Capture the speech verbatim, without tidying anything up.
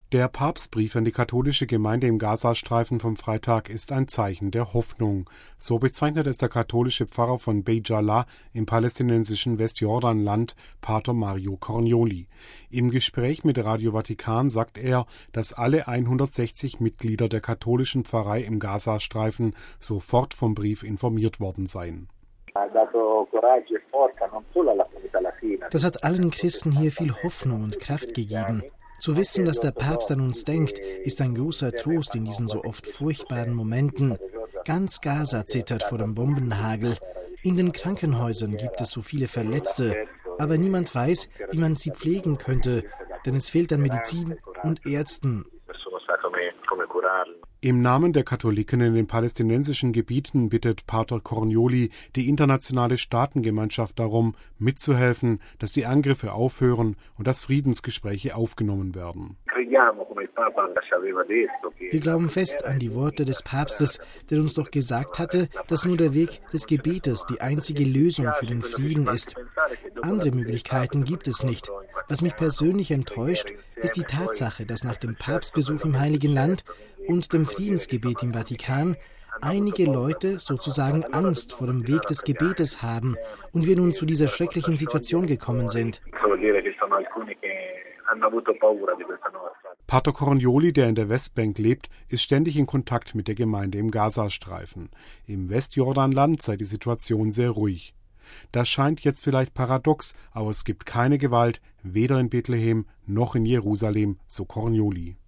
Der Papstbrief an die katholische Gemeinde im Gazastreifen vom Freitag ist ein Zeichen der Hoffnung. So bezeichnet es der katholische Pfarrer von Beit Jala im palästinensischen Westjordanland, Pater Mario Cornioli. Im Gespräch mit Radio Vatikan sagt er, dass alle hundertsechzig Mitglieder der katholischen Pfarrei im Gazastreifen sofort vom Brief informiert worden seien. Das hat allen Christen hier viel Hoffnung und Kraft gegeben. Zu wissen, dass der Papst an uns denkt, ist ein großer Trost in diesen so oft furchtbaren Momenten. Ganz Gaza zittert vor dem Bombenhagel. In den Krankenhäusern gibt es so viele Verletzte, aber niemand weiß, wie man sie pflegen könnte, denn es fehlt an Medizin und Ärzten. Im Namen der Katholiken in den palästinensischen Gebieten bittet Pater Cornioli die internationale Staatengemeinschaft darum, mitzuhelfen, dass die Angriffe aufhören und dass Friedensgespräche aufgenommen werden. Wir glauben fest an die Worte des Papstes, der uns doch gesagt hatte, dass nur der Weg des Gebetes die einzige Lösung für den Frieden ist. Andere Möglichkeiten gibt es nicht. Was mich persönlich enttäuscht, ist die Tatsache, dass nach dem Papstbesuch im Heiligen Land und dem Friedensgebet im Vatikan einige Leute sozusagen Angst vor dem Weg des Gebetes haben und wir nun zu dieser schrecklichen Situation gekommen sind. Pater Cornioli, der in der Westbank lebt, ist ständig in Kontakt mit der Gemeinde im Gazastreifen. Im Westjordanland sei die Situation sehr ruhig. Das scheint jetzt vielleicht paradox, aber es gibt keine Gewalt, weder in Bethlehem noch in Jerusalem, so Cornioli.